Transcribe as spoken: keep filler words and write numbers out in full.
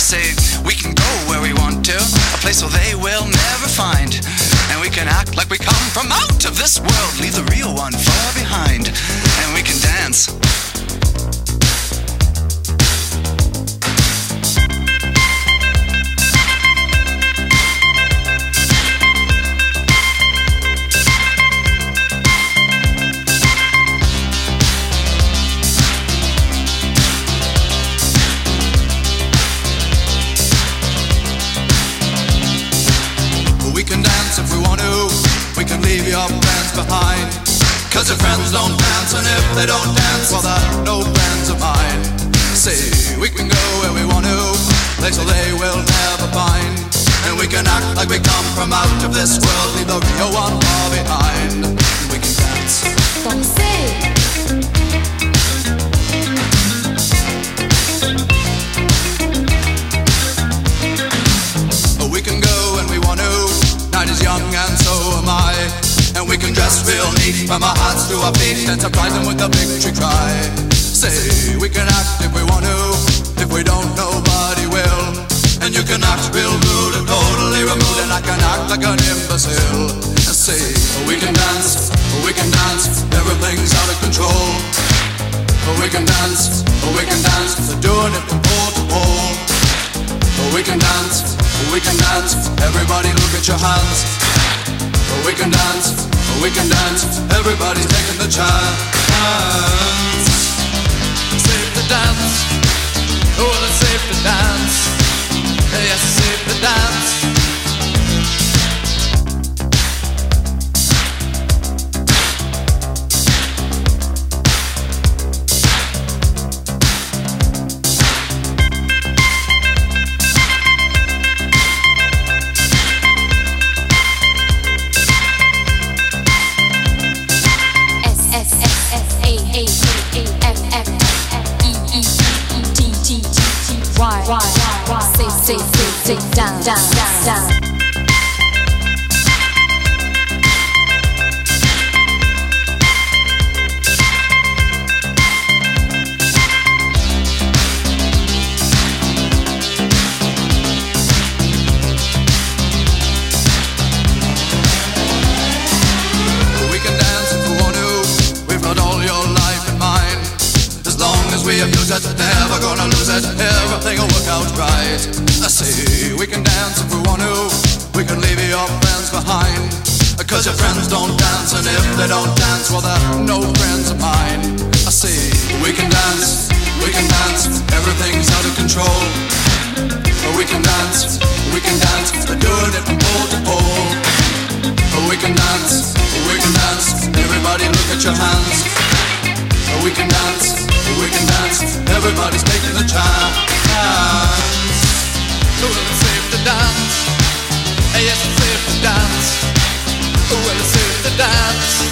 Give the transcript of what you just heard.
say we can go where we want to, a place where they will never find. And we can act like we come from out of this world, leave the real one far behind. And we can dance. If we want to, we can leave your friends behind. Cause your friends don't dance, and if they don't dance, well they're no friends of mine. See, we can go where we want to, place where they will never find. And we can act like we come from out of this world, leave the real one far behind. And we can dance. Danser. We can go when we want to. Night is young and so am I. And we can dress real neat from our hearts to our feet and surprise them with a victory cry. Say, we can act if we want to. If we don't, nobody will. And you can act real rude and totally removed, and I can act like an imbecile. And say, we can dance, we can dance, everything's out of control. We can dance, we can dance, they're doing it from pole to pole. We can dance, we can dance, everybody look at your hands. We can dance, we can dance, everybody's taking the chance. Safe to dance, oh it's safe to dance. Yes, it's safe to dance. Why, why, why, say, say, say, say, down, down, down, down. We can dance if we want to. We've got all your life in mind. As long as we abuse it, never gonna lose it. Everything will work out right. I see, we can dance if we want to. We can leave your friends behind. Cause your friends don't dance, and if they don't dance, well they're no friends of mine. I see, we can dance, we can dance, everything's out of control. We can dance, we can dance, they're doing it from pole to pole. We can dance, we can dance, everybody look at your hands. We can dance, we can dance, everybody's taking the chance. Well, it's safe to dance. Yes, it's safe to dance. Well, it's safe to dance.